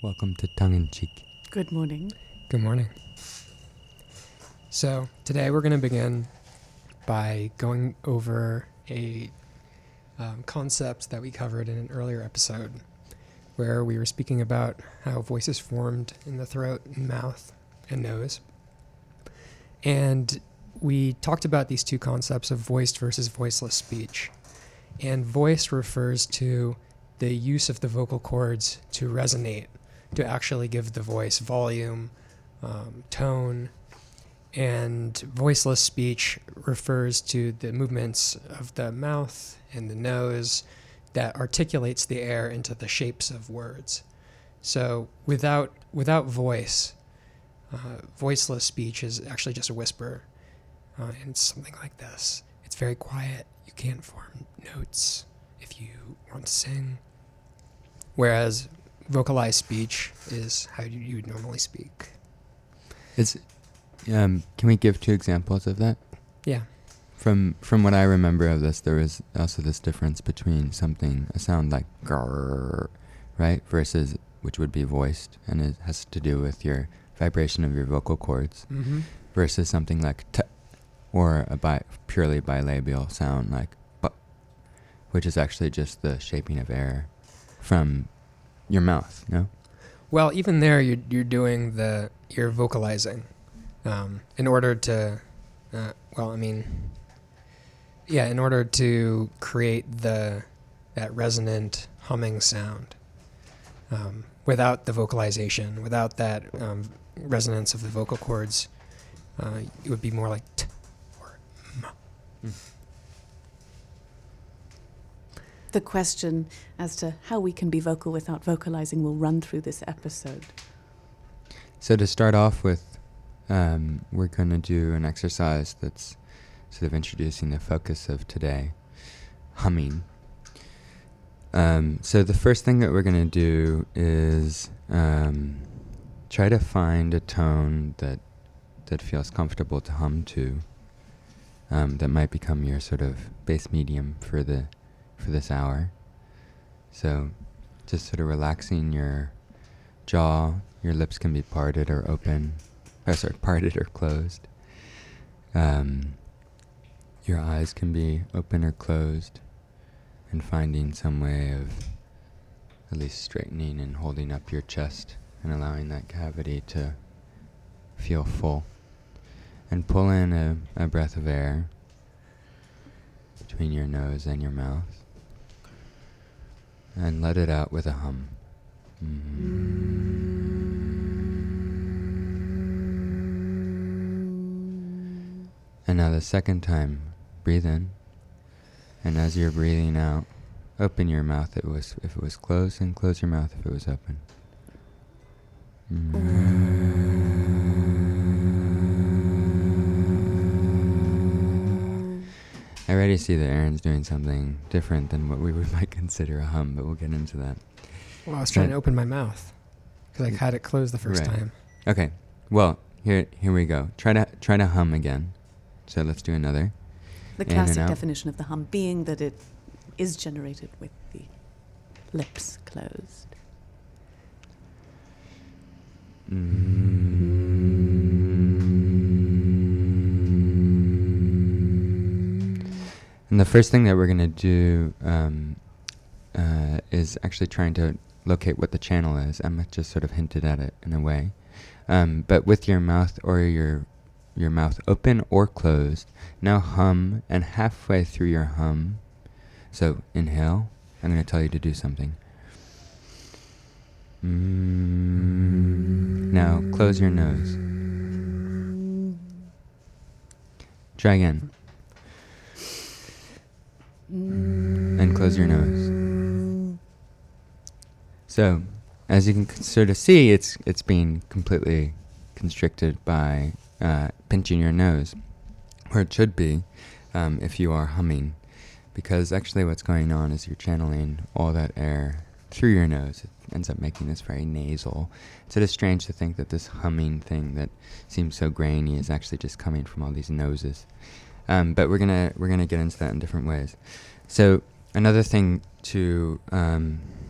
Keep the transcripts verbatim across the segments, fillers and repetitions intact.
Welcome to Tongue in Cheek. Good morning. Good morning. So today we're going to begin by going over a um, concept that we covered in an earlier episode where we were speaking about how voice is formed in the throat and mouth and nose. And we talked about these two concepts of voiced versus voiceless speech. And voice refers to the use of the vocal cords to resonate, to actually give the voice volume, um, tone, and voiceless speech refers to the movements of the mouth and the nose that articulates the air into the shapes of words. So without without voice, uh, voiceless speech is actually just a whisper, uh, and it's something like this. It's very quiet. You can't form notes if you want to sing. Whereas vocalized speech is how you, you would normally speak. Is um, can we give two examples of that? Yeah. From from what I remember of this, there was also this difference between something, a sound like grrr, right, versus which would be voiced, and it has to do with your vibration of your vocal cords, Mm-hmm. versus something like t, or a bi- purely bilabial sound like b, which is actually just the shaping of air from your mouth, no? Well, even there, you're you're doing the you're vocalizing, um, in order to, uh, well, I mean, yeah, in order to create the that resonant humming sound. Um, without the vocalization, without that um, resonance of the vocal cords, uh, it would be more like t or m. Mm. The question as to how we can be vocal without vocalizing will run through this episode. So to start off with, um, we're going to do an exercise that's sort of introducing the focus of today, humming. Um, so the first thing that we're going to do is um, try to find a tone that that feels comfortable to hum to, um, that might become your sort of bass medium for the for this hour. So just sort of relaxing your jaw. Your lips can be parted or open, or sorry, parted or closed. Um, your eyes can be open or closed, and finding some way of at least straightening and holding up your chest and allowing that cavity to feel full. And pull in a, a breath of air between your nose and your mouth, and let it out with a hum. Mm. And now the second time, breathe in, and as you're breathing out, open your mouth if it was if it was closed, and close your mouth if it was open. I already see that Aaron's doing something different than what we would might consider a hum, but we'll get into that. Well, I was trying to open my mouth because I had it closed the first Right. time. Okay. Well, here here we go. Try to try to hum again. So let's do another. The In and classic out. definition of the hum being that it is generated with the lips closed. And the first thing that we're going to do um, uh, is actually trying to locate what the channel is. Emma just sort of hinted at it in a way. Um, but with your mouth or your your mouth open or closed, now hum, and halfway through your hum, so inhale, I'm going to tell you to do something. Mm. Now close your nose. Try again. And close your nose. So, as you can c- sort of see, it's it's being completely constricted by uh, pinching your nose, or it should be, um, if you are humming, because actually what's going on is you're channeling all that air through your nose. It ends up making this very nasal. So it is strange to think that this humming thing that seems so grainy is actually just coming from all these noses. Um, but we're gonna we're gonna get into that in different ways. So another thing to um,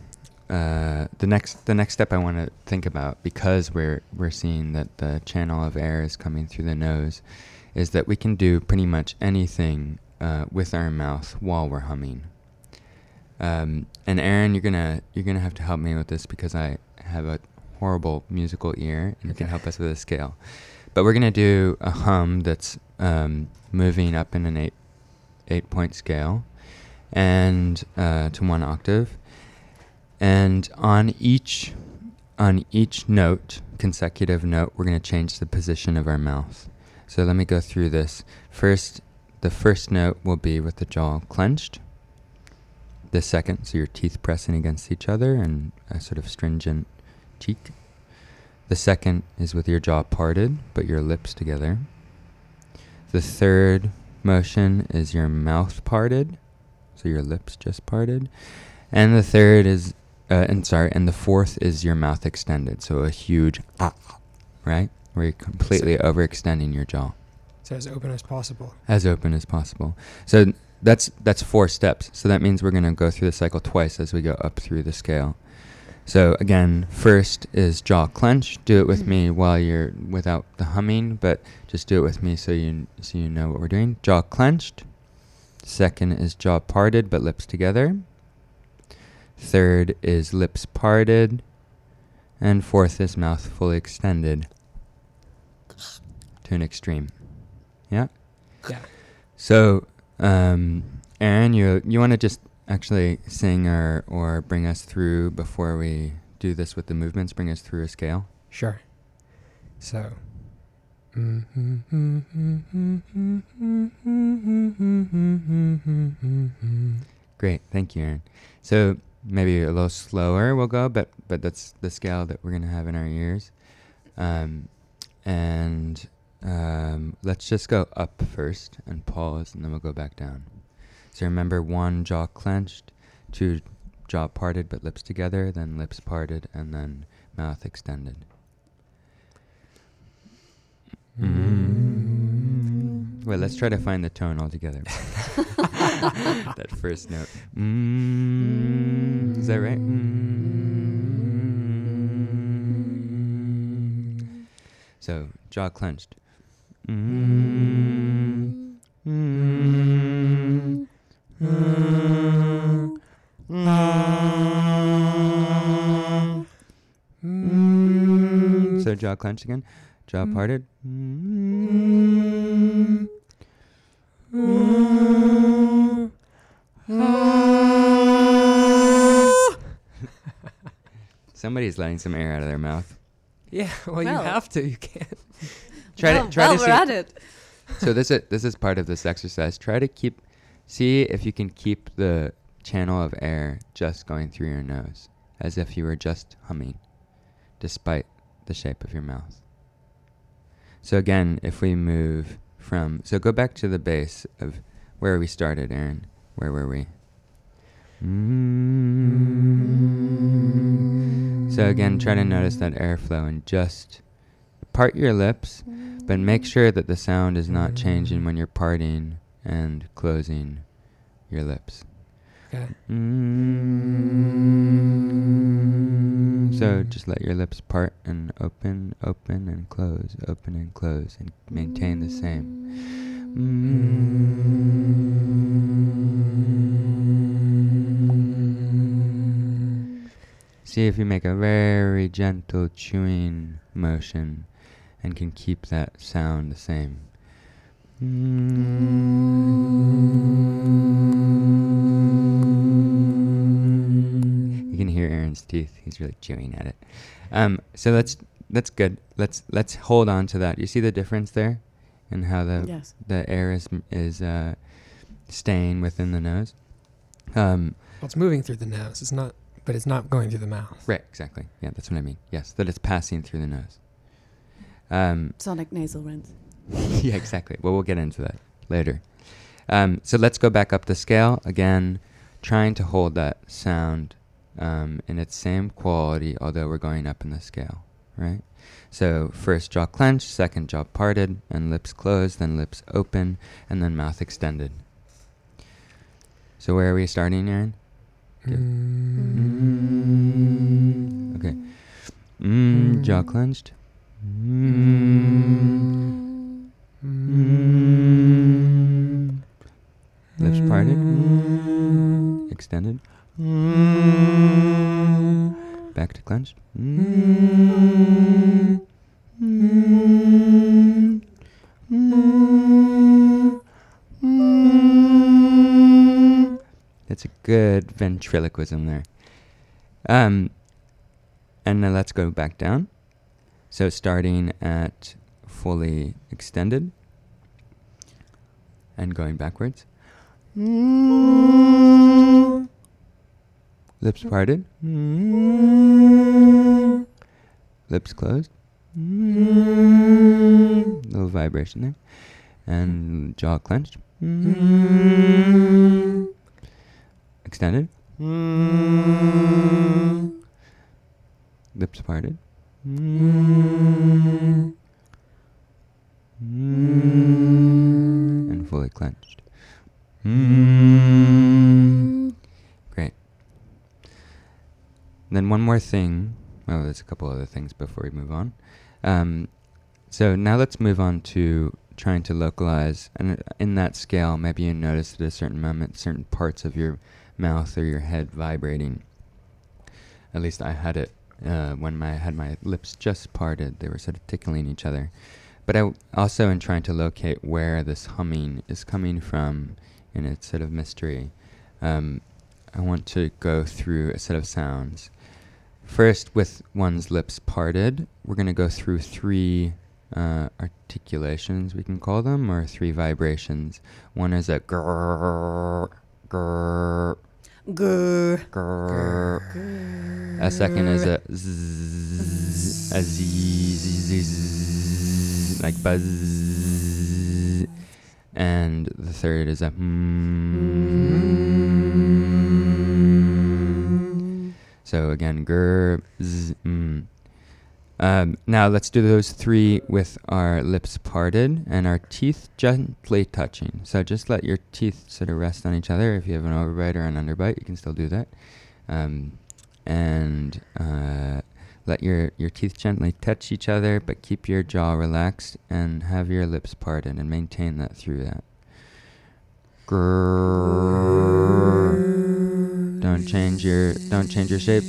uh, the next the next step I want to think about, because we're we're seeing that the channel of air is coming through the nose, is that we can do pretty much anything uh, with our mouth while we're humming. Um, and Aaron, you're gonna you're gonna have to help me with this because I have a horrible musical ear, and you can help us with a scale. But we're gonna do a hum that's um, moving up in an eight eight point scale, and uh, to one octave. And on each on each note, consecutive note, we're gonna change the position of our mouth. So let me go through this. First, the first note will be with the jaw clenched. The second, so your teeth pressing against each other and a sort of stringent cheek. The second is with your jaw parted, but your lips together. The third motion is your mouth parted, so your lips just parted. And the third is, uh, and sorry, and the fourth is your mouth extended, so a huge ah, right? Where you're completely so overextending your jaw. So as open as possible. As open as possible. So that's that's four steps. So that means we're going to go through the cycle twice as we go up through the scale. So again, first is jaw clench. Do it with me while you're without the humming, but just do it with me so you so you know what we're doing. Jaw clenched. Second is jaw parted but lips together. Third is lips parted. And fourth is mouth fully extended to an extreme. Yeah? Yeah. So, um, Aaron, you you want to just actually sing or, or bring us through before we do this with the movements, bring us through a scale? Sure. So. Great, thank you, Aaron. So maybe a little slower we'll go, but but that's the scale that we're going to have in our ears. Um, and um, let's just go up first and pause, and then we'll go back down. So remember, one, jaw clenched, two, jaw parted but lips together, then lips parted, and then mouth extended. Mm. Well, let's try to find the tone all together. That first note. Mm. Is that right? Mm. So, jaw clenched. Mm. Mm. Mm. Mm. So, jaw clenched again. Jaw parted. Mm. Mm. Somebody's letting some air out of their mouth. Yeah, well, Well. you have to. You can't. Try well, to try well, to we're see. at it. So this is this is part of this exercise. Try to keep, see if you can keep the channel of air just going through your nose, as if you were just humming, despite the shape of your mouth. So again, if we move from, so go back to the base of where we started, Aaron. Where were we? Mm. So again, try to notice that airflow and just part your lips, but make sure that the sound is not changing when you're parting and closing your lips. Okay. Mm. So just let your lips part and open, open and close, open and close, and maintain the same. Mm. See if you make a very gentle chewing motion and can keep that sound the same. Mm. You can hear Aaron's teeth. He's really chewing at it. Um, so that's that's good. Let's let's hold on to that. You see the difference there, in how the Yes. the air is is uh, staying within the nose. Um, Well, it's moving through the nose. It's not, but it's not going through the mouth. right, exactly. Yeah, that's what I mean. Yes, that it's passing through the nose. Um, Sonic nasal rinse. yeah, exactly. Well, we'll get into that later. Um, so let's go back up the scale again, trying to hold that sound um, in its same quality, although we're going up in the scale, right? So first jaw clenched, second jaw parted, and lips closed, then lips open, and then mouth extended. So where are we starting, Aaron? Give. Mm. Okay. Mm, jaw clenched. Mm. Mm. Lips parted. Mm. Extended. Mm. Back to clenched. Mm. Mm. Mm. Mm. That's a good ventriloquism there. Um, and then let's go back down. So starting at fully extended and going backwards. Mm. Lips parted. Mm. Lips closed. Mm. Little vibration there. And jaw clenched. Mm. Extended. Mm. Lips parted. Mm. Mm. And fully clenched. Mm. Great. Then one more thing. Oh, there's a couple other things before we move on. Um, so now let's move on to trying to localize. And in that scale, maybe you notice at a certain moment, certain parts of your mouth or your head vibrating. At least I had it uh, when I had my lips just parted. They were sort of tickling each other. But I w- also in trying to locate where this humming is coming from in its sort of mystery, um, I want to go through a set of sounds. First, with one's lips parted, we're going to go through three uh, articulations, we can call them, or three vibrations. One is a grrr, grrr, Grr. grrr. A second is a zzz, a zee, zee, zee, like buzz. And the third is a hmm. So again, grr, z, mm. Um, now let's do those three with our lips parted and our teeth gently touching. So just let your teeth sort of rest on each other. If you have an overbite or an underbite, you can still do that. Um, and uh, let your, your teeth gently touch each other, but keep your jaw relaxed and have your lips parted and maintain that through that. Grrr. Don't change your don't change your shape.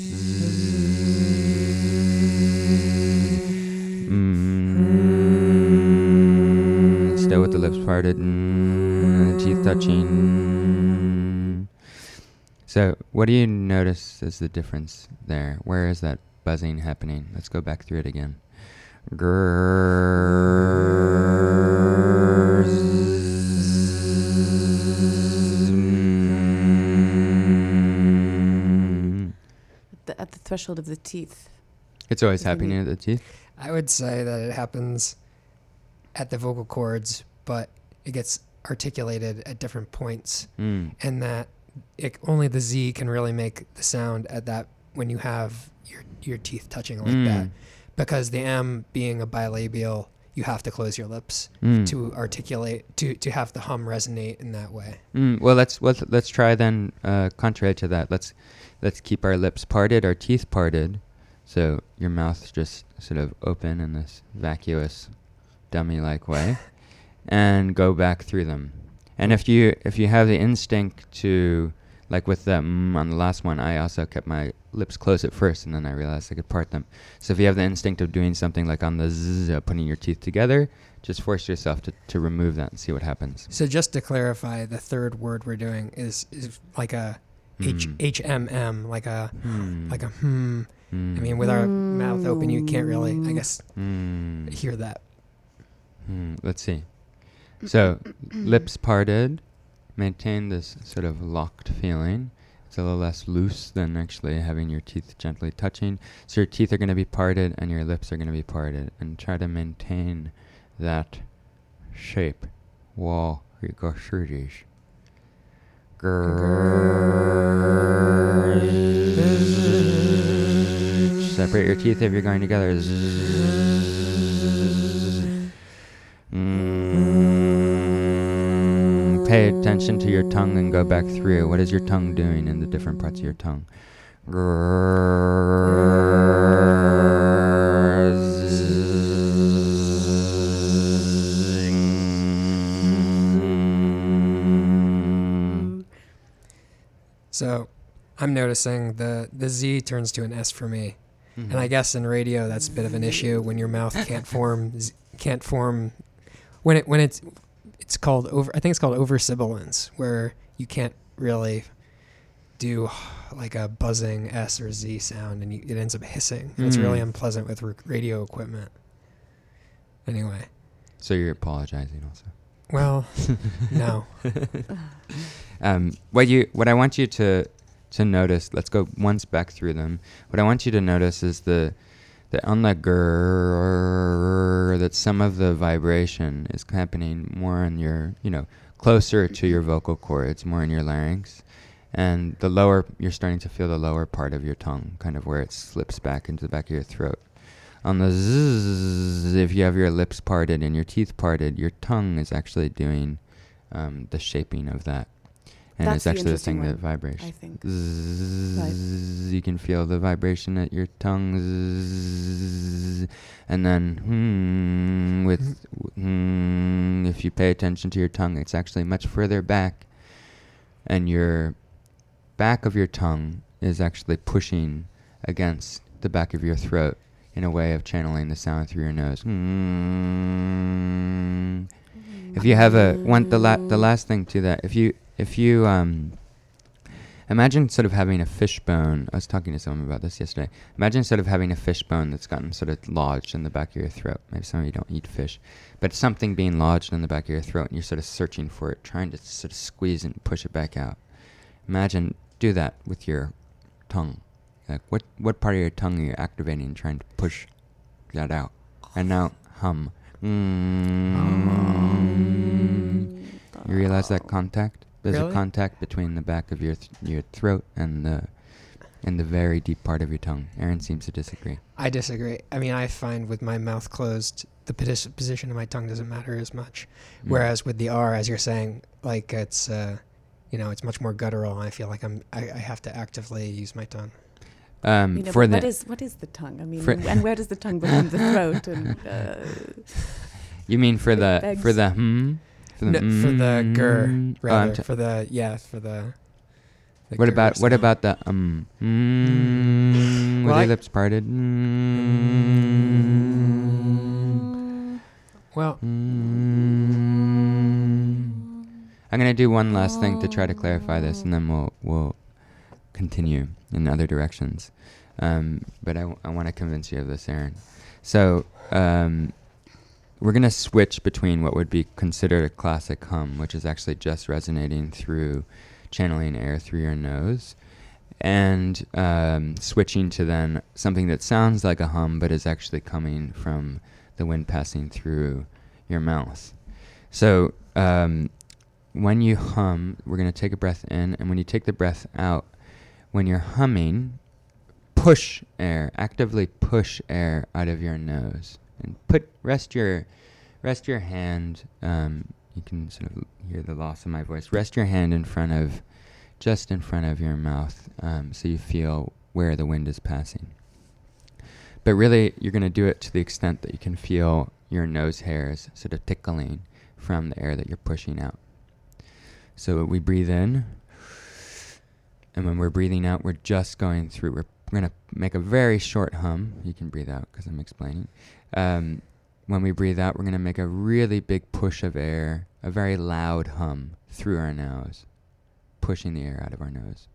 Mm. Still with the lips parted. Mm. Teeth touching. So, what do you notice as the difference there? Where is that buzzing happening? Let's go back through it again. Grrr. The, at the threshold of the teeth. It's always Is it happening me? at the teeth? I would say that it happens at the vocal cords, but it gets articulated at different points, Mm. and that it, only the Z can really make the sound at that when you have your your teeth touching like Mm. that, because the M being a bilabial, you have to close your lips Mm. to articulate to to have the hum resonate in that way. Mm. Well, let's let's let's try then. Uh, contrary to that, let's let's keep our lips parted, our teeth parted, so your mouth's just sort of open in this vacuous, dummy-like way, and go back through them. And if you if you have the instinct to, like with the mm on the last one, I also kept my lips closed at first, and then I realized I could part them. So if you have the instinct of doing something like on the zzz, uh, putting your teeth together, just force yourself to, to remove that and see what happens. So just to clarify, the third word we're doing is is like a H Mm. H M M, like a Hmm. like a hmm. Mm. I mean, with our mouth open, you can't really, I guess, Mm. hear that. Hmm. Let's see. So, lips parted, maintain this sort of locked feeling. It's a little less loose than actually having your teeth gently touching. So your teeth are going to be parted and your lips are going to be parted. And try to maintain that shape while you go through these. Grrr. Separate your teeth if you're going together. Mm. Pay pay attention to your tongue and go back through. What is your tongue doing in the different parts of your tongue? So I'm noticing the, the Z turns to an S for me. Mm-hmm. And I guess in radio that's a bit of an issue when your mouth can't form z- can't form when it when it's it's called over I think it's called oversibilance, where you can't really do like a buzzing S or Z sound, and you, it ends up hissing. Mm. It's really unpleasant with r- radio equipment. Anyway. So you're apologizing also? Well, no. um, what you what I want you to to notice, let's go once back through them. What I want you to notice is the that on the grrr, that some of the vibration is happening more in your, you know, closer to your vocal cords, more in your larynx. And the lower, you're starting to feel the lower part of your tongue, kind of where it slips back into the back of your throat. On the zzz, if you have your lips parted and your teeth parted, your tongue is actually doing um, the shaping of that. And That's it's actually the thing one, that vibrates. I think. Zzz, right. You can feel the vibration at your tongue. Zzz, and then, hmm, with, hmm, if you pay attention to your tongue, it's actually much further back. And your back of your tongue is actually pushing against the back of your throat in a way of channeling the sound through your nose. Mm. If you have a one, the la- the last thing to that, if you if you um, imagine sort of having a fishbone. I was talking to someone about this yesterday. Imagine sort of having a fishbone that's gotten sort of lodged in the back of your throat. Maybe some of you don't eat fish, but something being lodged in the back of your throat, and you're sort of searching for it, trying to sort of squeeze and push it back out. Imagine do that with your tongue. Like what what part of your tongue are you activating and trying to push that out? And now hum. Mm. You realize that contact? There's Really? a contact between the back of your th- your throat and the and the very deep part of your tongue. Aaron seems to disagree. I disagree. I mean, I find with my mouth closed, the pos- position of my tongue doesn't matter as much. Mm. Whereas with the R, as you're saying, like it's, uh, you know, it's much more guttural. I feel like I'm, I, I have to actively use my tongue. Um, you know, for what the is what is the tongue? I mean, and where does the tongue become the throat? And uh, you mean for the begs. for the hmm? For the, no, mm, for the gur, rather. Oh, t- for the, yeah, for the... the what about sound. what about the um? Mm, Well, with I- your lips parted. Mm, Well... mm. I'm gonna do one last thing to try to clarify this, and then we'll we'll continue in other directions. Um, but I, w- I want to convince you of this, Aaron. So um, we're going to switch between what would be considered a classic hum, which is actually just resonating through channeling air through your nose, and um, switching to then something that sounds like a hum but is actually coming from the wind passing through your mouth. So um, when you hum, we're going to take a breath in, and when you take the breath out, when you're humming, push air, actively push air out of your nose, and put rest your rest your hand. Um, you can sort of hear the loss of my voice. Rest your hand in front of, just in front of your mouth, um, so you feel where the wind is passing. But really, you're going to do it to the extent that you can feel your nose hairs sort of tickling from the air that you're pushing out. So we breathe in. And when we're breathing out, we're just going through. We're going to make a very short hum. You can breathe out because I'm explaining. Um, when we breathe out, we're going to make a really big push of air, a very loud hum through our nose, pushing the air out of our nose.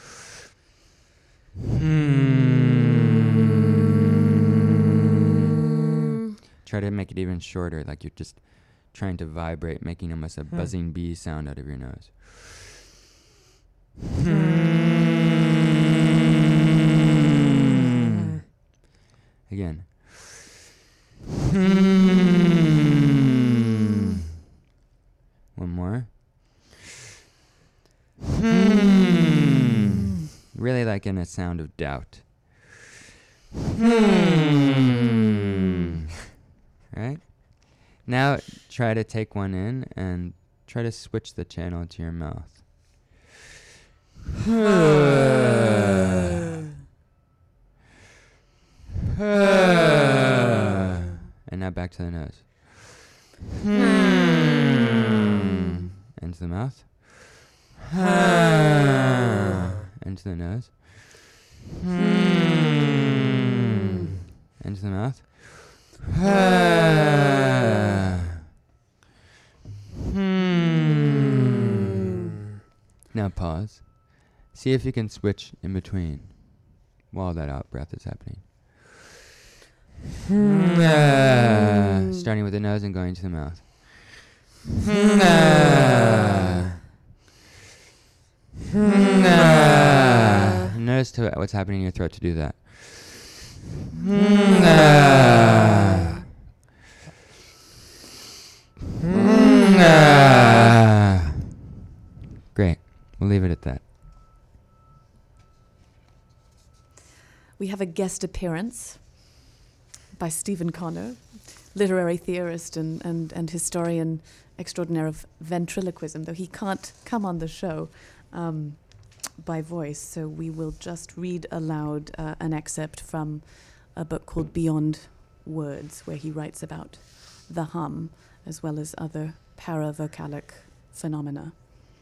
Mm. Try to make it even shorter, like you're just trying to vibrate, making almost a buzzing bee sound out of your nose. Again. One more. Really like in a sound of doubt. Right? Now try to take one in and try to switch the channel to your mouth. And now back to the nose. Into the mouth. Into the nose. Into the mouth. Now pause. See if you can switch in between while that out breath is happening. Starting with the nose and going to the mouth. Notice to what's happening in your throat to do that. Great. We'll leave it at that. We have a guest appearance by Stephen Connor, literary theorist and, and, and historian extraordinaire of ventriloquism, though he can't come on the show um, by voice. So we will just read aloud uh, an excerpt from a book called Beyond Words, where he writes about the hum as well as other paravocalic phenomena.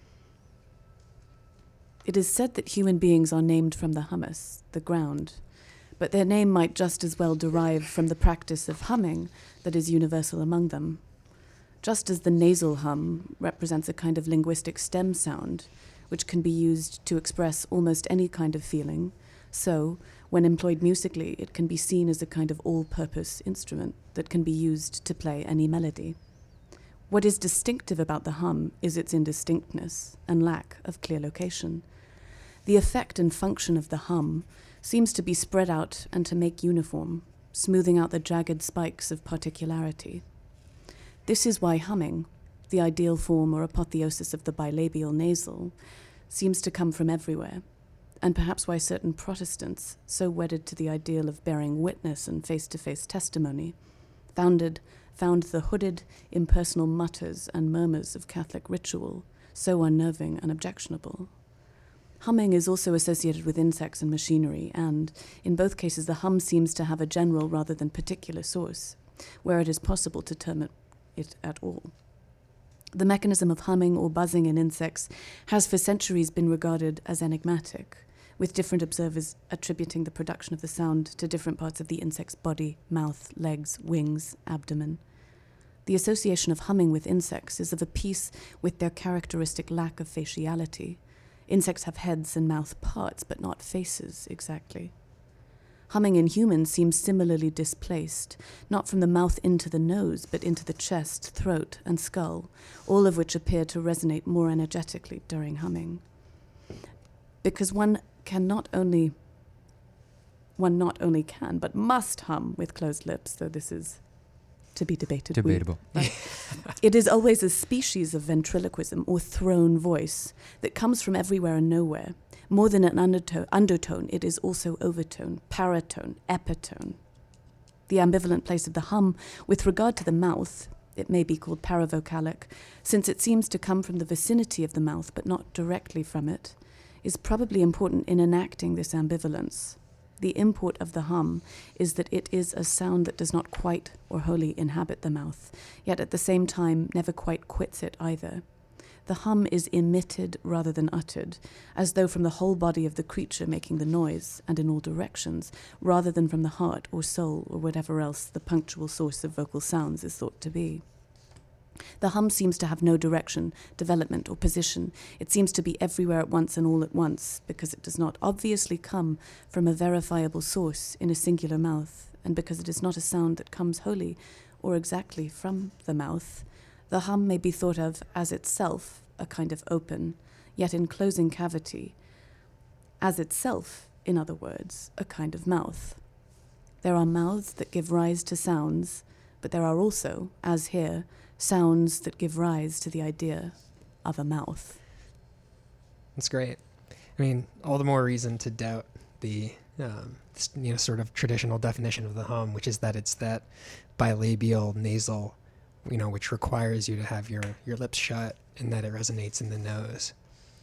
It is said that human beings are named from the humus, the ground, but their name might just as well derive from the practice of humming that is universal among them. Just as the nasal hum represents a kind of linguistic stem sound, which can be used to express almost any kind of feeling, so, when employed musically, it can be seen as a kind of all-purpose instrument that can be used to play any melody. What is distinctive about the hum is its indistinctness and lack of clear location. The effect and function of the hum seems to be spread out and to make uniform, smoothing out the jagged spikes of particularity. This is why humming, the ideal form or apotheosis of the bilabial nasal, seems to come from everywhere, and perhaps why certain Protestants, so wedded to the ideal of bearing witness and face-to-face testimony, founded, found the hooded, impersonal mutters and murmurs of Catholic ritual so unnerving and objectionable. Humming is also associated with insects and machinery, and, in both cases, the hum seems to have a general rather than particular source, where it is possible to term it, it at all. The mechanism of humming or buzzing in insects has for centuries been regarded as enigmatic, with different observers attributing the production of the sound to different parts of the insect's body, mouth, legs, wings, abdomen. The association of humming with insects is of a piece with their characteristic lack of faciality. Insects have heads and mouth parts, but not faces exactly. Humming in humans seems similarly displaced, not from the mouth into the nose, but into the chest, throat, and skull, all of which appear to resonate more energetically during humming. Because one can not only, one not only can, but must hum with closed lips, though this is to be debated. Debatable. It is always a species of ventriloquism or thrown voice that comes from everywhere and nowhere. More than an undertone, undertone, it is also overtone, paratone, epitone. The ambivalent place of the hum with regard to the mouth, it may be called paravocalic, since it seems to come from the vicinity of the mouth but not directly from it, is probably important in enacting this ambivalence. The import of the hum is that it is a sound that does not quite or wholly inhabit the mouth, yet at the same time never quite quits it either. The hum is emitted rather than uttered, as though from the whole body of the creature making the noise, and in all directions, rather than from the heart or soul or whatever else the punctual source of vocal sounds is thought to be. The hum seems to have no direction, development, or position. It seems to be everywhere at once and all at once, because it does not obviously come from a verifiable source in a singular mouth, and because it is not a sound that comes wholly or exactly from the mouth. The hum may be thought of as itself a kind of open, yet enclosing cavity, as itself, in other words, a kind of mouth. There are mouths that give rise to sounds, but there are also, as here, sounds that give rise to the idea of a mouth. That's great. I mean, all the more reason to doubt the um, you know, sort of traditional definition of the hum, which is that it's that bilabial nasal you know, which requires you to have your, your lips shut and that it resonates in the nose.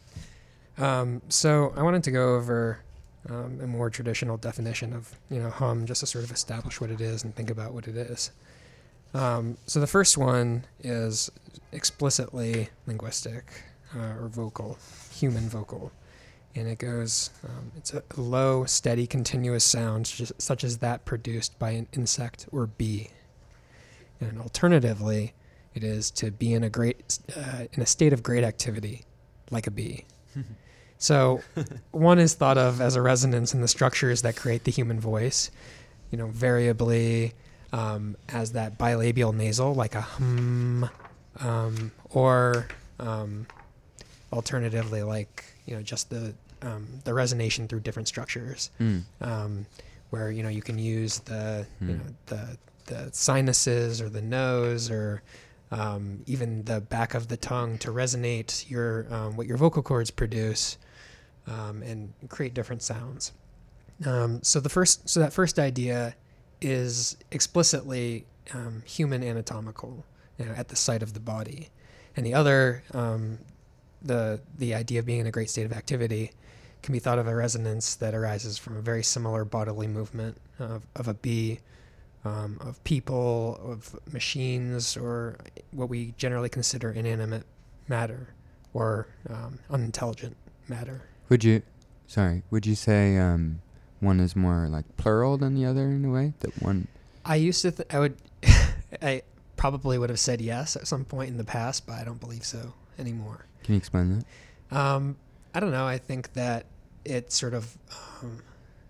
Um, so I wanted to go over um, a more traditional definition of, you know, hum, just to sort of establish what it is and think about what it is. Um, so the first one is explicitly linguistic uh, or vocal, human vocal. And it goes, um, it's a low, steady, continuous sound just, such as that produced by an insect or bee. And alternatively, it is to be in a great, uh, in a state of great activity, like a bee. So one is thought of as a resonance in the structures that create the human voice, you know, variably um, as that bilabial nasal, like a hum, um, or um, alternatively, like, you know, just the um, the resonation through different structures, Mm. um, where, you know, you can use the, Mm. you know, the the sinuses or the nose or um, even the back of the tongue to resonate your um, what your vocal cords produce. Um, and create different sounds. Um, so the first, so that first idea is explicitly um, human anatomical, you know, at the site of the body, and the other, um, the the idea of being in a great state of activity, can be thought of a resonance that arises from a very similar bodily movement of, of a bee, um, of people, of machines, or what we generally consider inanimate matter or um, unintelligent matter. Would you, sorry, would you say um, one is more like plural than the other in a way? That one. I used to, th- I would, I probably would have said yes at some point in the past, but I don't believe so anymore. Can you explain that? Um, I don't know. I think that it sort of, um,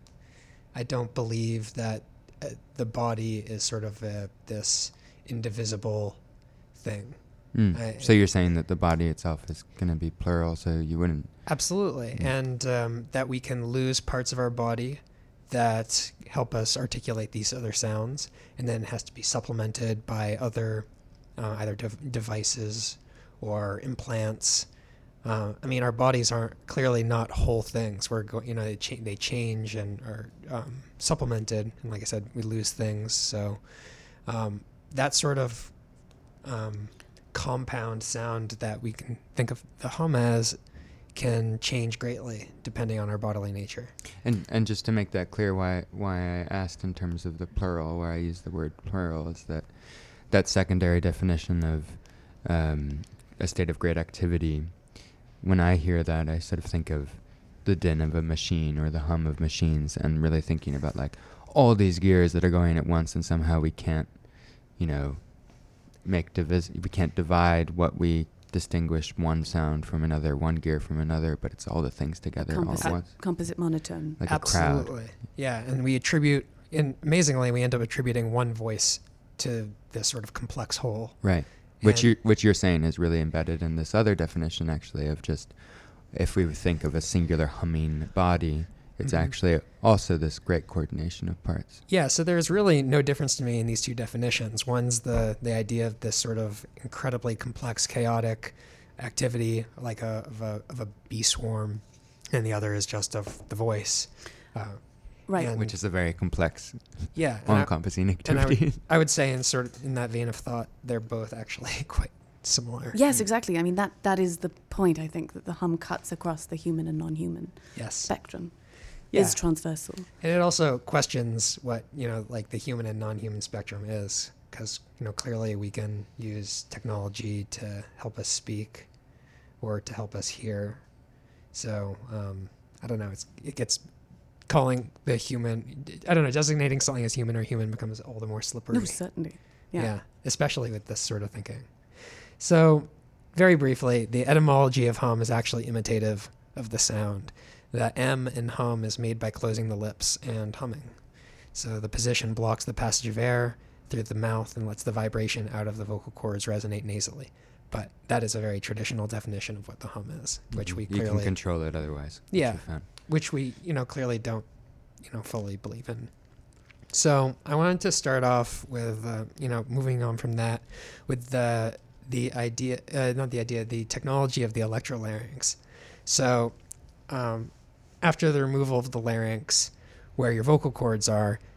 I don't believe that uh, the body is sort of a, this indivisible thing. Mm. I- so you're saying that the body itself is going to be plural, so you wouldn't. Absolutely. Yeah. And um, that we can lose parts of our body that help us articulate these other sounds, and then it has to be supplemented by other uh, either dev- devices or implants. Uh, I mean, our bodies aren't clearly not whole things. We're go- you know, they, cha- they change and are um, supplemented. And like I said, we lose things. So um, that sort of um, compound sound that we can think of the hum as can change greatly depending on our bodily nature. And and just to make that clear, why why I asked in terms of the plural, where I use the word plural, is that that secondary definition of um, a state of great activity. When I hear that, I sort of think of the din of a machine or the hum of machines, and really thinking about like all these gears that are going at once, and somehow we can't, you know, make divis- we can't divide what we distinguish one sound from another, one gear from another, but it's all the things together all Composite, at once, composite monotone. like a crowd. Absolutely. Yeah, and we attribute, and amazingly, we end up attributing one voice to this sort of complex whole. Right. Which And- you which you're saying is really embedded in this other definition, actually, of just if we think of a singular humming body, it's Mhm. actually also this great coordination of parts. Yeah, so there's really no difference to me in these two definitions. One's the the idea of this sort of incredibly complex, chaotic activity, like a of a of a bee swarm, and the other is just of the voice. Uh, Right. and- Which is a very complex, yeah, and I, all-encompassing and I activity. would, I would say, in sort of in that vein of thought, they're both actually quite similar. Yes, exactly. I mean, that, that is the point, I think, that the hum cuts across the human and non-human Yes. spectrum. Yeah. Is transversal. And it also questions what, you know, like the human and non-human spectrum is, because, you know, clearly we can use technology to help us speak or to help us hear. So, um, I don't know, it's, it gets calling the human, I don't know, designating something as human or human becomes all the more slippery. No, certainly. Yeah. Yeah, especially with this sort of thinking. So, very briefly, the etymology of hum is actually imitative of the sound. The M in hum is made by closing the lips and humming. So the position blocks the passage of air through the mouth and lets the vibration out of the vocal cords resonate nasally. But that is a very traditional definition of what the hum is, which we you can clearly, control it otherwise. which Yeah. we found. which we, you know, clearly don't, you know, fully believe in. So I wanted to start off with, uh, you know, moving on from that, with the the idea, uh, not the idea, the technology of the electrolarynx. So um, after the removal of the larynx, where your vocal cords are,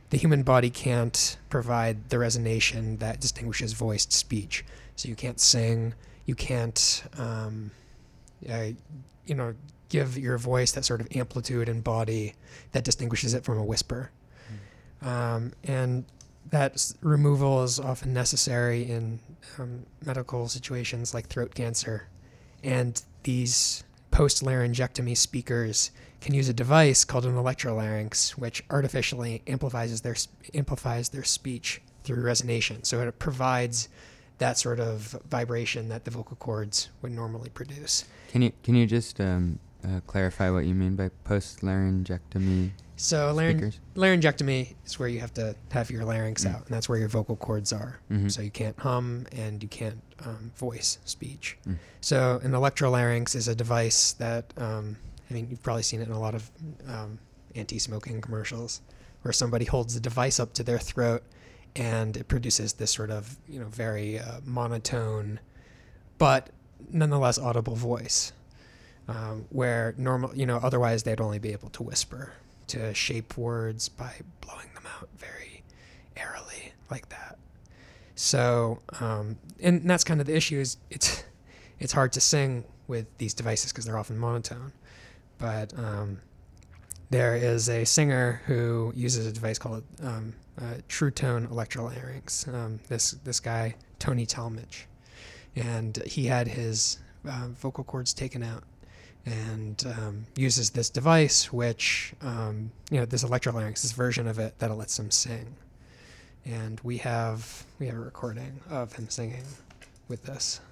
the human body can't provide the resonation that distinguishes voiced speech. So you can't sing, you can't, um, uh, you know, give your voice that sort of amplitude and body that distinguishes it from a whisper. Mm. Um, and that s- removal is often necessary in um, medical situations like throat cancer. And these post-laryngectomy speakers can use a device called an electrolarynx, which artificially amplifies their amplifies their speech through resonation. So it provides that sort of vibration that the vocal cords would normally produce. Can you can you just um, uh, clarify what you mean by post-laryngectomy? So laryn- laryngectomy is where you have to have your larynx mm. out, and that's where your vocal cords are. Mm-hmm. So you can't hum and you can't um, voice speech. Mm. So an electrolarynx is a device that, um, I mean, you've probably seen it in a lot of um, anti-smoking commercials, where somebody holds the device up to their throat and it produces this sort of, you know, very uh, monotone, but nonetheless audible voice, um, where normal, you know, otherwise they'd only be able to whisper, to shape words by blowing them out very airily like that. So, um, and that's kind of the issue is it's, it's hard to sing with these devices because they're often monotone. But um, there is a singer who uses a device called um, uh, True Tone Electrolarynx. Um, this this guy, Tony Talmadge, and he had his uh, vocal cords taken out, and um, uses this device, which um, you know, this electrolarynx, this version of it that lets him sing. And we have we have a recording of him singing with this.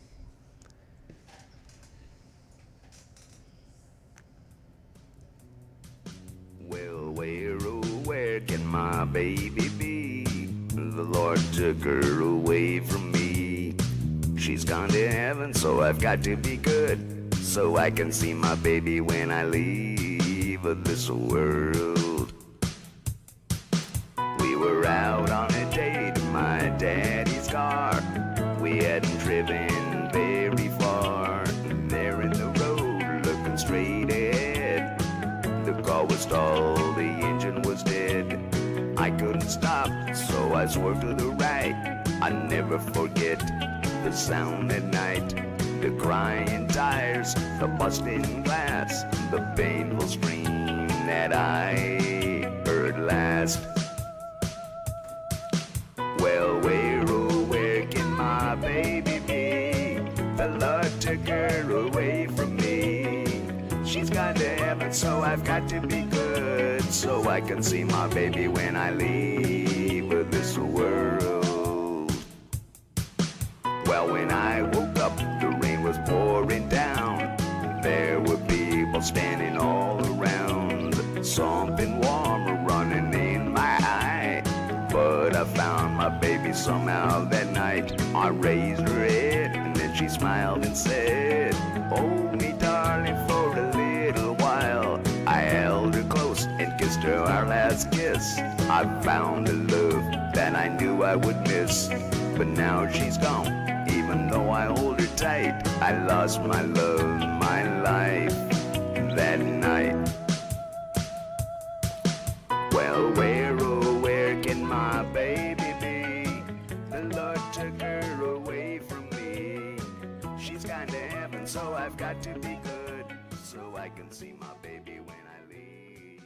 Well, where, oh, where can my baby be? The Lord took her away from me. She's gone to heaven, so I've got to be good, so I can see my baby when I leave this world. We were out on a date in my daddy's car. We hadn't driven very far. There in the road, looking straight ahead. The car was stalled, the engine was dead. I couldn't stop, so I swerved to the right. I never forget the sound at night, the crying tires, the busting glass, the painful scream that I heard last. Well, where, oh, where can my baby be? The Lord took her away from me. She's gone to heaven, so I've got to be good, so I can see my baby when I leave this world. Well, when I woke up, the rain was pouring down. There were people standing all around. Something warm running in my eye. But I found my baby somehow that night. I raised her head and then she smiled and said, "Hold me, darling, for a little while." I held her close and kissed her our last kiss. I found a love that I knew I would miss, but now she's gone. Even though I hold her tight, I lost my love, my life that night. Well, where, oh, where can my baby be? The Lord took her away from me. She's gone to heaven, so I've got to be good, so I can see my baby when I leave.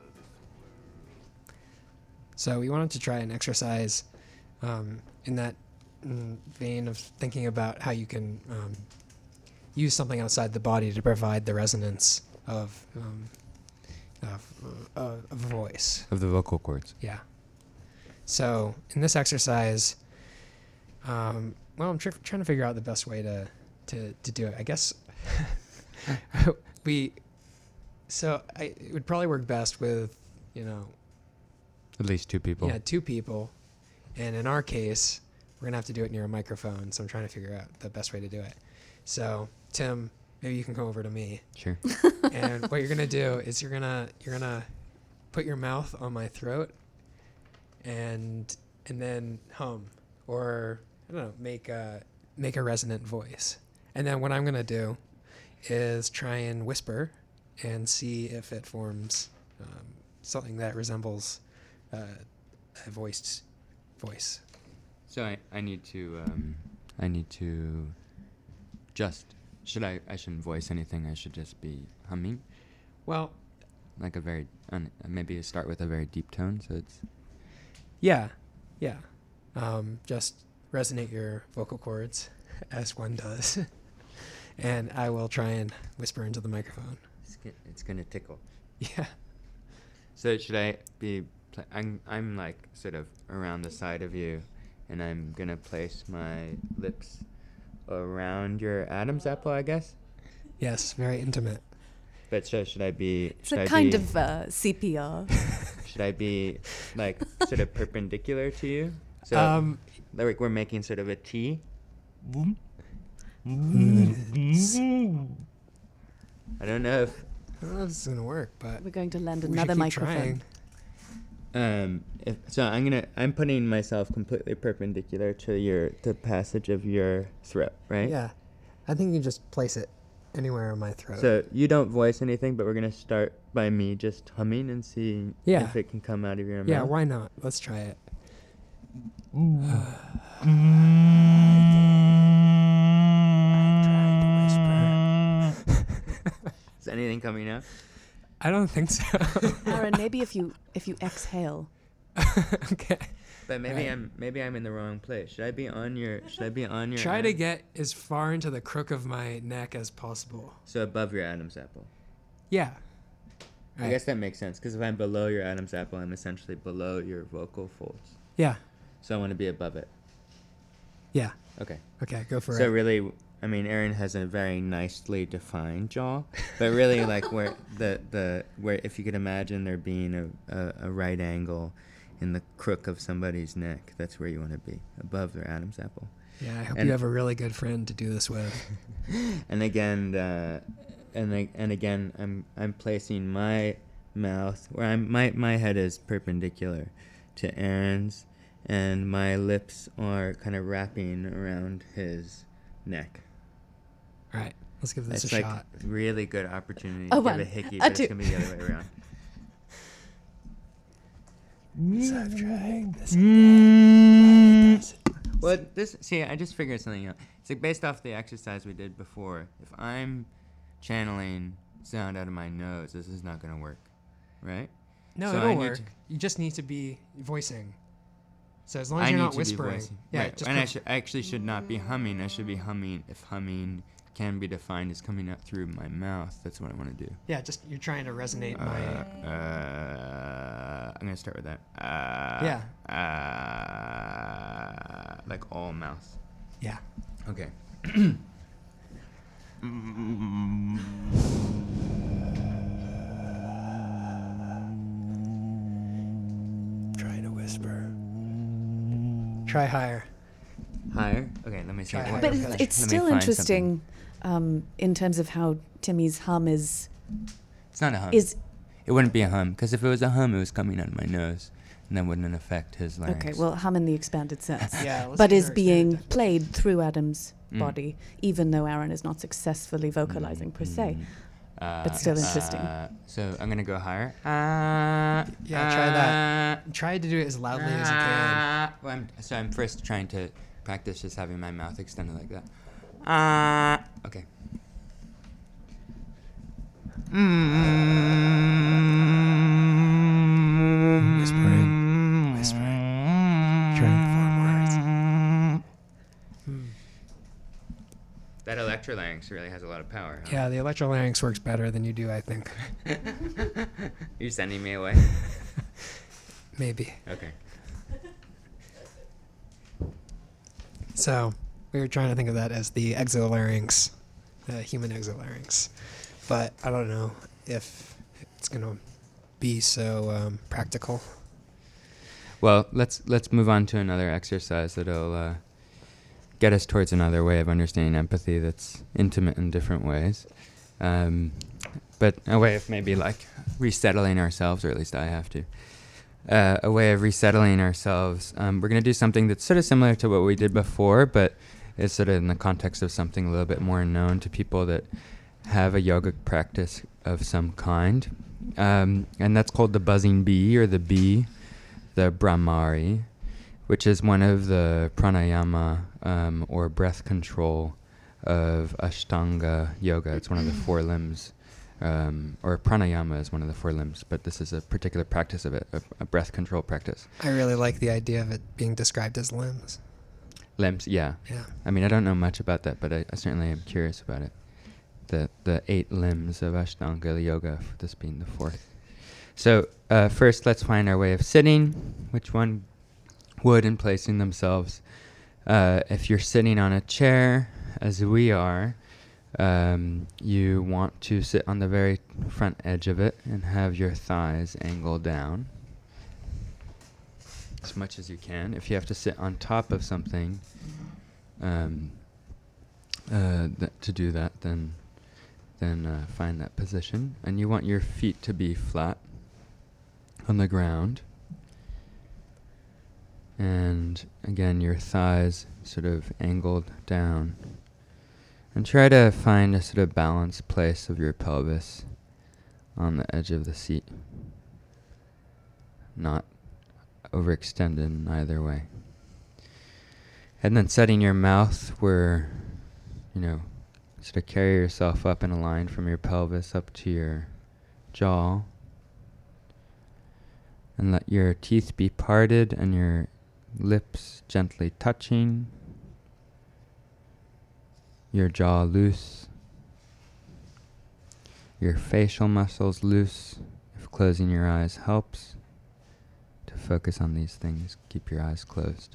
So we wanted to try an exercise um, in that mm, vein of thinking about how you can um, use something outside the body to provide the resonance of um, of uh, a voice. Of the vocal cords. Yeah. So in this exercise, um, well, I'm tr- trying to figure out the best way to to, to do it. I guess we. So I, it would probably work best with, you know, at least two people. Yeah, two people. And in our case, we're going to have to do it near a microphone, so I'm trying to figure out the best way to do it. So, Tim, maybe you can come over to me. Sure. And what you're going to do is you're going to you're going to put your mouth on my throat and and then hum or I don't know, make a make a resonant voice. And then what I'm going to do is try and whisper and see if it forms um, something that resembles uh, a voiced voice. So I, I need to um, I need to just should I I shouldn't voice anything. I should just be humming, Well, like a very un, maybe start with a very deep tone. So it's yeah, yeah. Um, just resonate your vocal cords as one does, and I will try and whisper into the microphone. it's, g- it's gonna tickle. Yeah. So should I be? Pl- I'm I'm like sort of around the side of you, and I'm gonna place my lips around your Adam's apple, I guess. Yes, very intimate. But so should I be? It's should a I kind be, of uh, C P R. Should I be like sort of perpendicular to you? So Um, like we're making sort of a T. I don't know if I don't know if this is gonna work, but We're going to lend we should another keep microphone. trying. um if so I'm gonna I'm putting myself completely perpendicular to your the passage of your throat, right? Yeah, I think you can just place it anywhere on my throat. So you don't voice anything, but we're gonna start by me just humming and see Yeah. if it can come out of your yeah, mouth. why not? Let's try it. Is anything coming out? I don't think so. Aaron, maybe if you if you exhale. Okay. But maybe Right. I'm maybe I'm in the wrong place. Should I be on your should I be on your Try to Ad- get as far into the crook of my neck as possible. so above your Adam's apple? Yeah. I Right. guess that makes sense because if I'm below your Adam's apple, I'm essentially below your vocal folds. Yeah. So I want to be above it. Yeah. Okay. Okay, go for so it. really, I mean, Aaron has a very nicely defined jaw, but really, like where the the where if you could imagine there being a, a, a right angle in the crook of somebody's neck, that's where you want to be, above their Adam's apple. Yeah, I hope and- you have a really good friend to do this with. And again, uh, and I- and again, I'm I'm placing my mouth where I'm my my head is perpendicular to Aaron's, and my lips are kind of wrapping around his neck. All right, let's give this It's a like shot. really good opportunity A to one, give a hickey, a but it's two. gonna be the other way around. So I've tried this again. Well, this see, I just figured something out. It's like based off the exercise we did before. If I'm channeling sound out of my nose, this is not gonna work, right? No, So I it'll need work. to- You just need to be voicing. So as long as I you're need not to whispering, be voicing. yeah, right. just and I, put- should, I actually should not be humming. I should be humming if humming can be defined as coming out through my mouth. That's what I want to do. yeah, just you're trying to resonate Uh, my. uh, I'm gonna start with that. Uh, Yeah. Uh, like all mouth. Yeah. Okay. Trying to whisper. Try higher. Higher. Okay. Let me see. Try what- higher. But Okay. it's, Let it's me still find interesting um, in terms of how Timmy's hum is It's not a hum. is It wouldn't be a hum because if it was a hum, it was coming out of my nose, and that wouldn't affect his larynx. okay. Well, hum in the expanded sense, Yeah. let's but hear is it being expanded. played through Adam's Mm. body, even though Aaron is not successfully vocalizing per se. Mm. Uh, But still uh, interesting. So I'm gonna go higher. Uh, Yeah, try that. Try to do it as loudly as you can. Uh, well, I'm, so I'm first trying to practice just having my mouth extended like that. Uh, okay. Whispering. Whispering. Trying to form words. That electrolarynx really has a lot of power. Huh? Yeah, the electrolarynx works better than you do, I think. You're sending me away? Maybe. Okay. So we were trying to think of that as the exolarynx, the human exolarynx. But I don't know if it's going to be so um, practical. Well, let's let's move on to another exercise that'll uh, get us towards another way of understanding empathy that's intimate in different ways, um, but a way of maybe like resettling ourselves, or at least I have to. Uh, a way of resettling ourselves. Um, we're going to do something that's sort of similar to what we did before, but it's sort of in the context of something a little bit more known to people that have a yogic practice of some kind. Um, and that's called the buzzing bee, or the bee the Brahmari, which is one of the pranayama um, or breath control of Ashtanga yoga. It's one of the four limbs, um, or pranayama is one of the four limbs, but this is a particular practice of it, a, a breath control practice. I really like the idea of it being described as limbs. Limbs, yeah. Yeah. I mean, I don't know much about that, but I, I certainly am curious about it. The the eight limbs of Ashtanga yoga, this being the fourth. So uh, first, let's find our way of sitting, which one would in placing themselves. Uh, if you're sitting on a chair, as we are, um, you want to sit on the very front edge of it and have your thighs angled down as much as you can. If you have to sit on top of something um, uh, th- to do that, then then uh, find that position. And you want your feet to be flat on the ground. And again, your thighs sort of angled down. And try to find a sort of balanced place of your pelvis on the edge of the seat. Not overextended in either way. And then setting your mouth where, you know, sort of carry yourself up in a line from your pelvis up to your jaw. And let your teeth be parted and your lips gently touching. Your jaw loose. Your facial muscles loose. If closing your eyes helps to focus on these things, keep your eyes closed.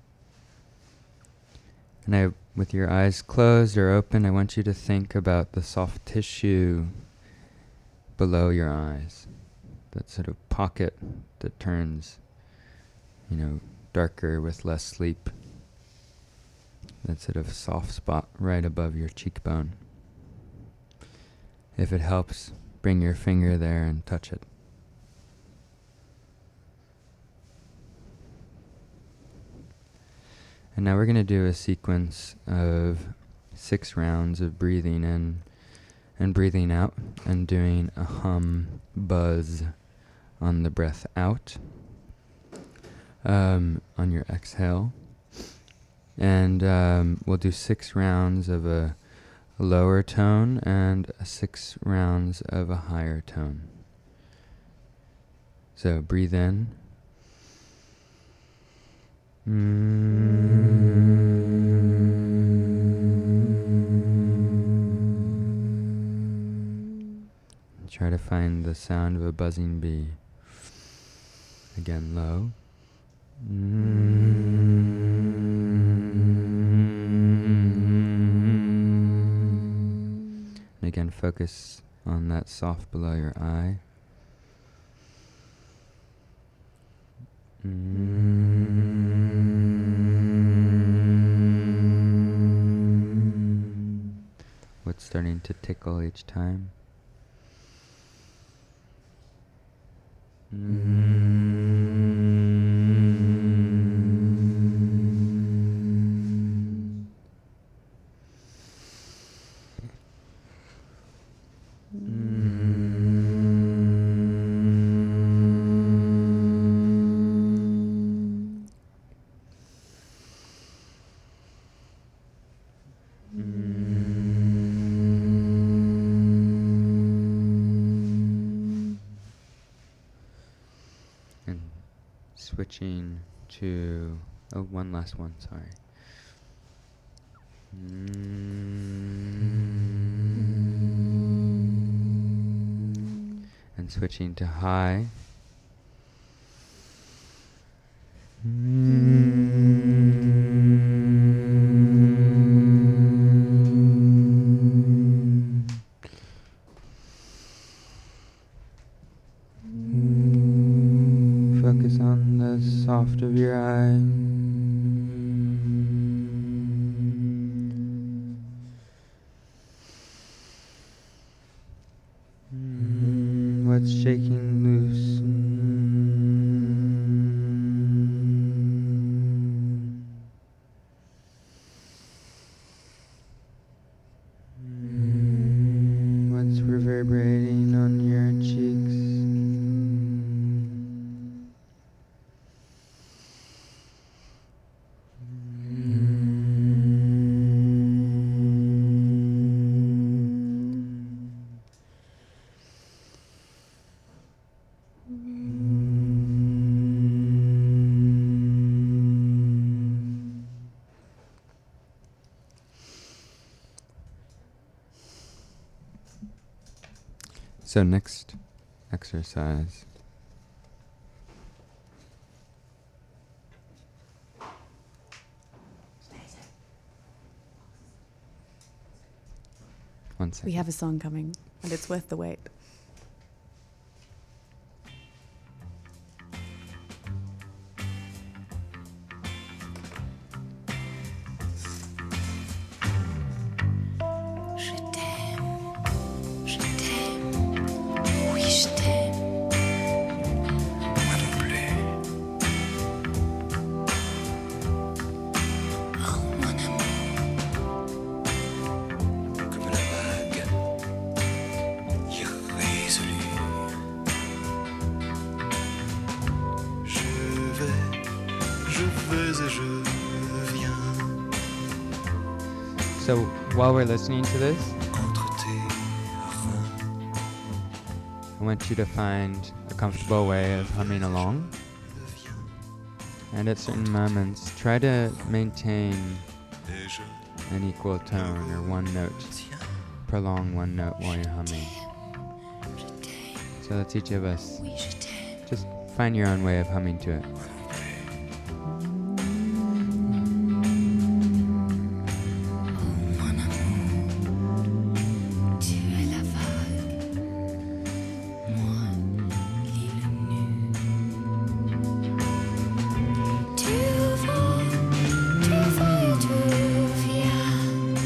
And I, with your eyes closed or open, I want you to think about the soft tissue below your eyes. That sort of pocket that turns, you know, darker with less sleep. That sort of soft spot right above your cheekbone. If it helps, bring your finger there and touch it. And now we're going to do a sequence of six rounds of breathing in and breathing out and doing a hum, buzz on the breath out, um, on your exhale. And um, we'll do six rounds of a, a lower tone and a six rounds of a higher tone. So breathe in. Mm. Try to find the sound of a buzzing bee. Again, low. Mm. And again, focus on that soft below your eye. Mm. What's starting to tickle each time? Mm. Switching to, oh, one last one, sorry. Mm. And switching to high. Focus on the soft of your eye. Mm, what's shaking loose? Mm, what's reverberating on your cheeks? So next exercise. One second. We have a song coming, and it's worth the wait. Je t'aime, je t'aime, oui je t'aime. Moi non plus. Oh mon amour, comme la vague irrésolue. Je vais, je vais et je viens So while we're listening to this, entre tes reins. I want you to find a comfortable way of humming along. And at certain moments, try to maintain Et je an equal tone or one note. tiens. Prolong one note while you're humming. Je t'aime, So let's each of us oui je t'aime. just find your own way of humming to it. Mon amour, tu es la vague, moi l'île nue. Tu vas, tu vas et tu viens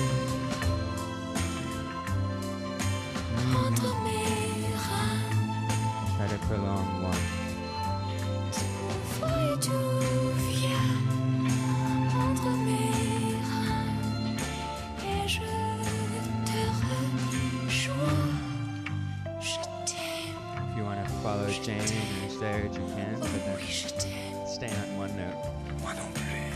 entre mes reins. Try to prolong one. Tu vas et tu viens entre mes reins. Et je te rejoins. Je t'aime, If you want to follow Jane or Serge, you can, but then oui je t'aime. stay on one note. Moi non plus.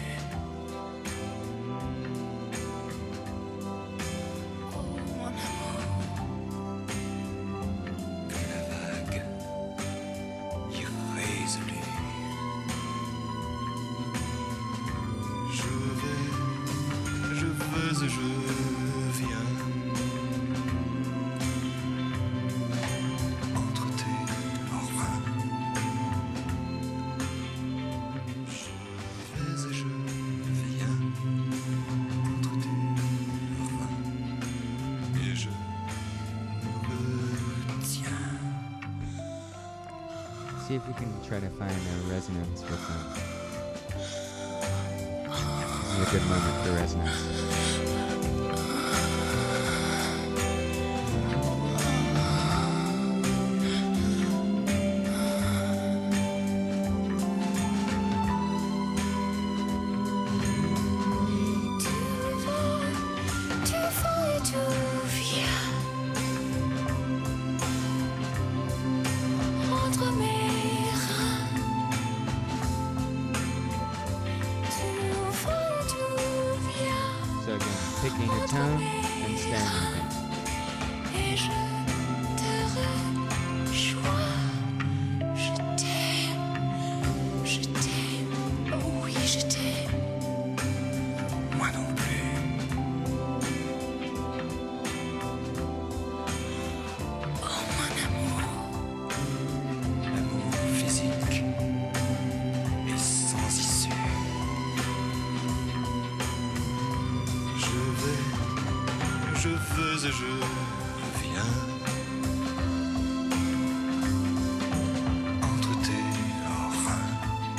Oh mon amour, comme la vague irrésolue. Je vais, je veux et je viens entre tes reins. Je vais et je viens entre tes reins. Et je me retiens. See if we can try to find a resonance with them. This is a good moment for resonance. Tu vas, tu vas et tu viens entre mes reins. Tu vas et tu viens So again, picking a tone and staying with it. et je te rejoins. Je t'aime, je t'aime, oh oui je t'aime. Moi non plus. Oh mon amour, l'amour physique et sans issue. Je vais, je veux et je viens entre tes reins.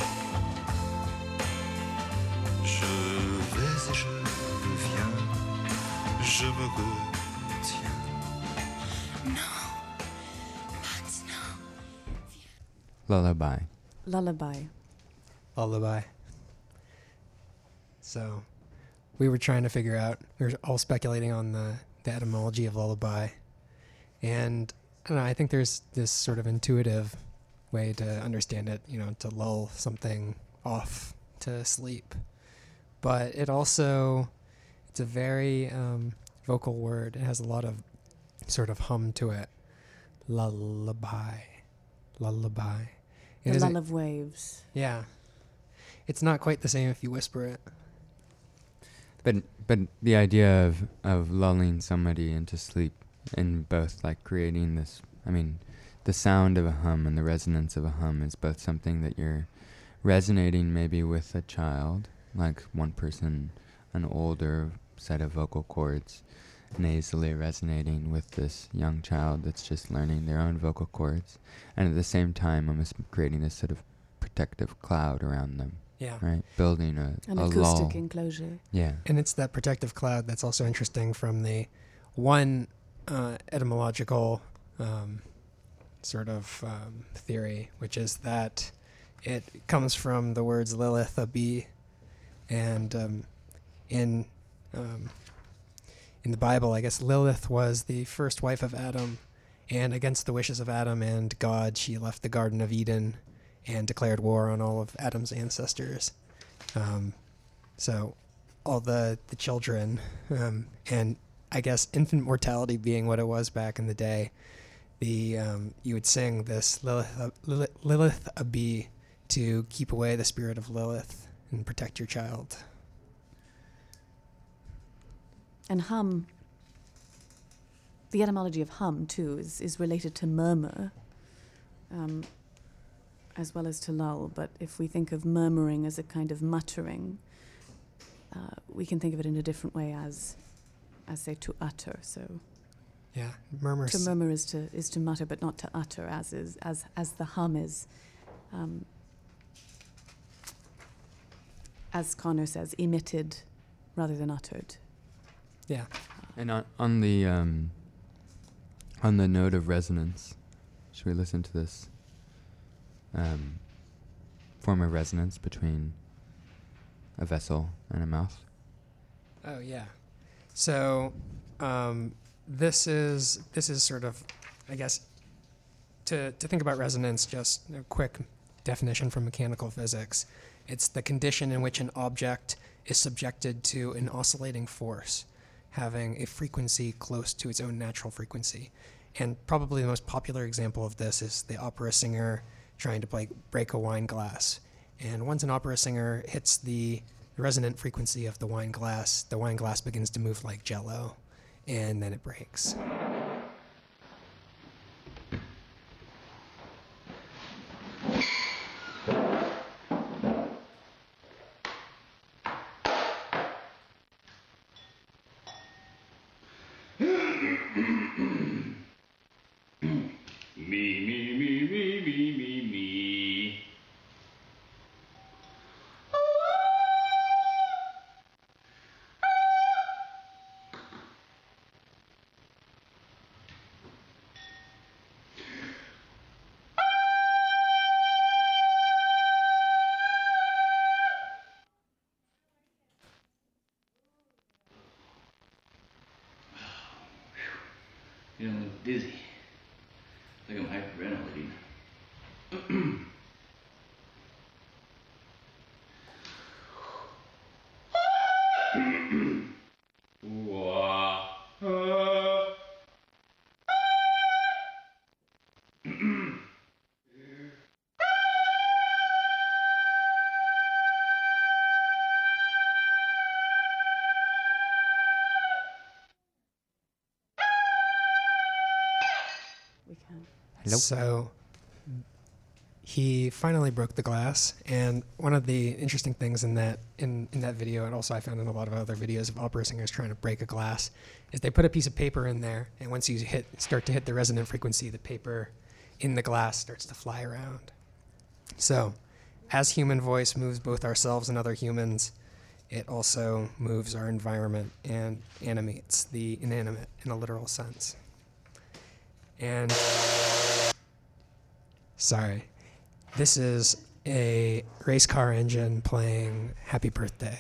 Je vais et je viens, je me retiens. Non, maintenant. Lullaby. Lullaby. Lullaby. So, we were trying to figure out, we were all speculating on the, the etymology of lullaby. And I don't know, I think there's this sort of intuitive way to understand it, you know, to lull something off to sleep. But it also, it's a very um, vocal word. It has a lot of sort of hum to it. Lullaby. Lullaby. It The isn't- lull of waves. yeah. It's not quite the same if you whisper it. But but the idea of, of lulling somebody into sleep and both like creating this I mean, the sound of a hum and the resonance of a hum is both something that you're resonating maybe with a child, like one person, an older set of vocal cords, nasally resonating with this young child that's just learning their own vocal cords, and at the same time almost creating this sort of protective cloud around them. Yeah. Right? Building a, An a acoustic lull. enclosure. Yeah. And it's that protective cloud that's also interesting from the one uh, etymological um, sort of um, theory, which is that it comes from the words Lilith, a bee, and um, in um, in the Bible, I guess Lilith was the first wife of Adam, and against the wishes of Adam and God, she left the Garden of Eden and declared war on all of Adam's ancestors. Um, so all the, the children, um, and I guess infant mortality being what it was back in the day, the um, you would sing this Lilith, uh, Lilith, Lilith a bee to keep away the spirit of Lilith and protect your child. And hum, the etymology of hum, too, is, is related to murmur, um, as well as to lull. But if we think of murmuring as a kind of muttering, uh, we can think of it in a different way as, as say, to utter. So Yeah, murmur. to murmur is to is to mutter, but not to utter, as is as as the hum is. Um, as Connor says, emitted rather than uttered. Yeah. And on, on the um, on the note of resonance, should we listen to this um, form of resonance between a vessel and a mouth? Oh yeah. So um, this is this is sort of, I guess, to to think about resonance. Just a quick definition from mechanical physics. It's the condition in which an object is subjected to an oscillating force, having a frequency close to its own natural frequency. And probably the most popular example of this is the opera singer trying to play, break a wine glass. And once an opera singer hits the resonant frequency of the wine glass, the wine glass begins to move like jello, and then it breaks. Me, me, me, me, me, me, me. Feeling a little dizzy. I think I'm hyperventilating. Wah. Ah. We can. Hello? So he finally broke the glass, and one of the interesting things in that in, in that video, and also I found in a lot of other videos of opera singers trying to break a glass, is they put a piece of paper in there, and once you hit start to hit the resonant frequency, the paper in the glass starts to fly around. So as human voice moves both ourselves and other humans, it also moves our environment and animates the inanimate in a literal sense. And sorry, this is a race car engine playing Happy Birthday.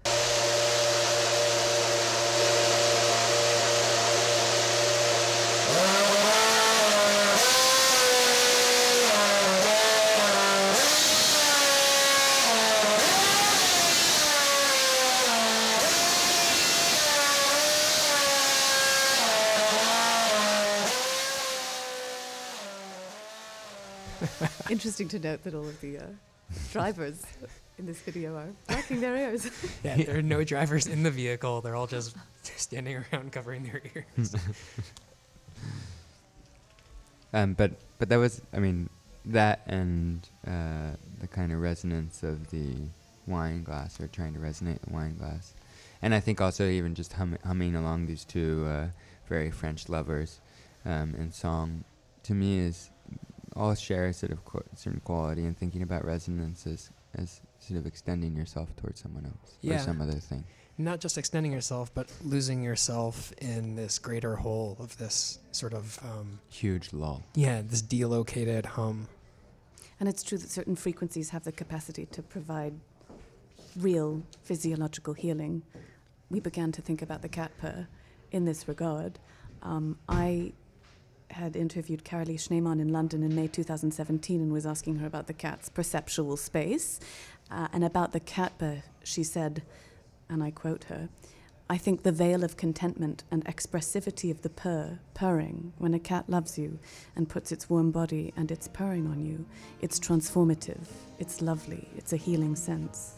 Interesting to note that all of the uh, drivers in this video are blocking their ears. Yeah, there are no drivers in the vehicle. They're all just standing around covering their ears. Um, but but that was, I mean, that and uh, the kind of resonance of the wine glass, or trying to resonate the wine glass. And I think also even just hum- humming along these two uh, very French lovers um, in song, to me, is all share a sort of qu- certain quality, and thinking about resonance as, as sort of extending yourself towards someone else Yeah. or some other thing. Not just extending yourself, but losing yourself in this greater whole of this sort of, um, Huge lull. yeah, this delocated hum. And it's true that certain frequencies have the capacity to provide real physiological healing. We began to think about the cat purr in this regard. Um, I had interviewed Carolee Schneemann in London in May two thousand seventeen and was asking her about the cat's perceptual space. Uh, and about the cat purr, she said, and I quote her, "I think the veil of contentment and expressivity of the purr, purring, when a cat loves you and puts its warm body and its purring on you, it's transformative, it's lovely, it's a healing sense."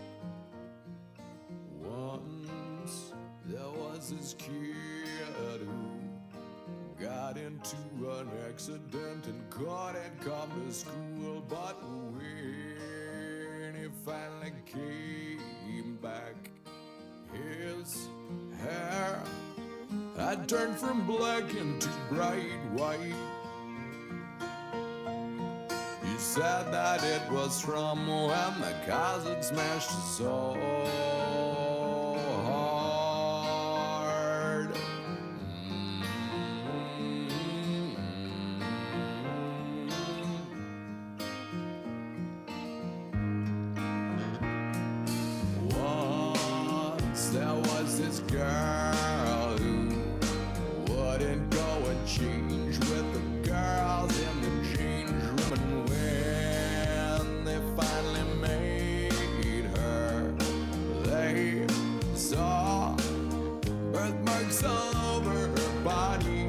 Once there was this kid who got into an accident and couldn't come to school, but when he finally came back, his hair had turned from black into bright white. He said that it was from when the cars had smashed his soul hard. Once there was this girl who wouldn't go and change with the girls in the change room, and when they finally made her, they saw birthmarks all over her body.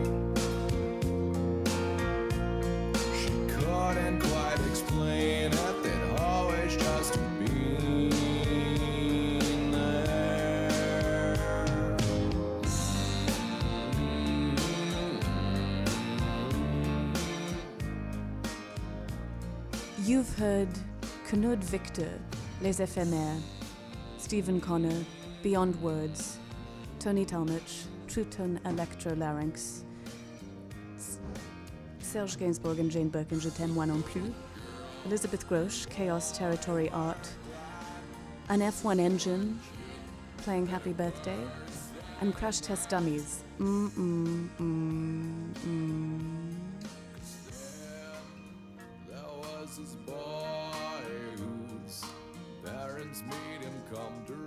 She couldn't quite explain it, they'd always just been there. You've heard Knud Victor, Les Éphémères, Stephen Connor, Beyond Words, Tony Talmadge, True Tone Electrolarynx, S- Serge Gainsbourg and Jane Birkin, Je t'aime moi non plus, Elizabeth Grosz, Chaos Territory Art, an F one engine playing Happy Birthday, and Crash Test Dummies. Mm mm mm mm. There was this boy whose parents made him come to